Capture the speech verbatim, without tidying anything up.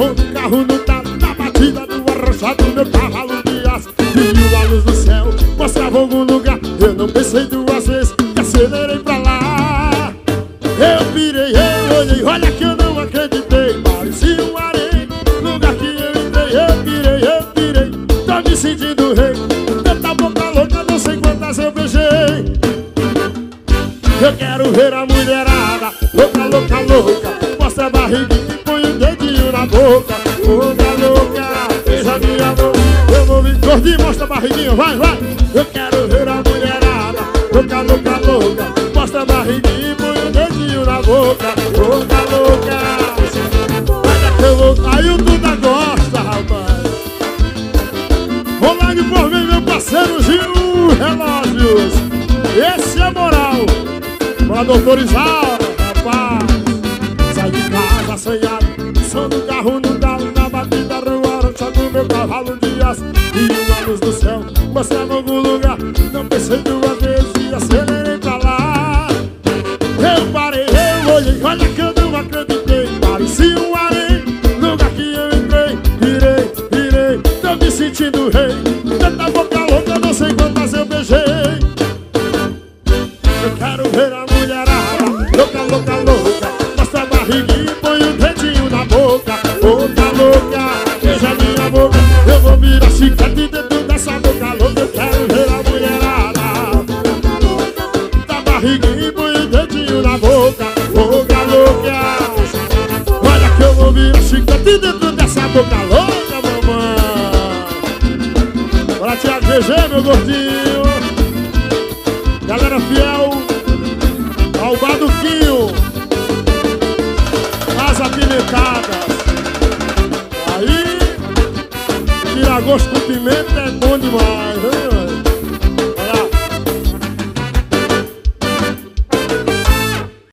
Vou no carro no talo, na batida do arrochado, meu cavalo de aço. E a luz do céu mostrava algum lugar. Eu não pensei duas vezes e acelerei pra lá. Eu pirei, eu olhei, olha que eu não acreditei. Parecia um harém, lugar que eu entrei. Eu pirei, eu pirei, tô me sentindo rei. Tanta boca louca, não sei quantas eu beijei. Eu quero ver a mulherada, louca, louca, louca. Mostra a barriguinha e põe o dedinho na boca. Louca, louca, beija minha boca. Eu vou vir, gordinho, mostra a barriguinha, vai, vai. Eu quero ver a mulherada, louca, louca, louca. Mostra a barriguinha e põe o dedinho na boca. Louca, louca, olha que eu vou. Aí o Duda gosta, rapaz. Online por mim, meu parceiro Gil Relógios. Esse é moral. Bora, doutor Isaura, rapaz. Sai de casa assanhado, som do carro no galo, na batida rua, rochado meu cavalo de aço. E uma luz do céu mostrava algum lugar. Não pensei duas vezes e acelerei pra lá. Eu parei, eu olhei, olha que eu não acreditei. Parecia um harém, lugar que eu entrei. Virei, virei, tô me sentindo rei. Tanta boca louca, não sei quantas eu beijei. Eu quero ver a mulherada, louca, louca, louca. Mostra a barriguinha e põe o dedinho na boca. Louca, louca, beija minha boca. Eu vou virar chiclete dentro dessa boca louca. Eu quero ver a mulherada, da barriguinha e põe o dedinho na boca. Louca, louca, olha que eu vou virar chiclete dentro dessa boca louca, mamãe. Bora, Thiago G G, meu gordinho. Galera fiel ao Baduquinho, as apimentadas. Aí, tira gosto com pimenta é bom demais, hein?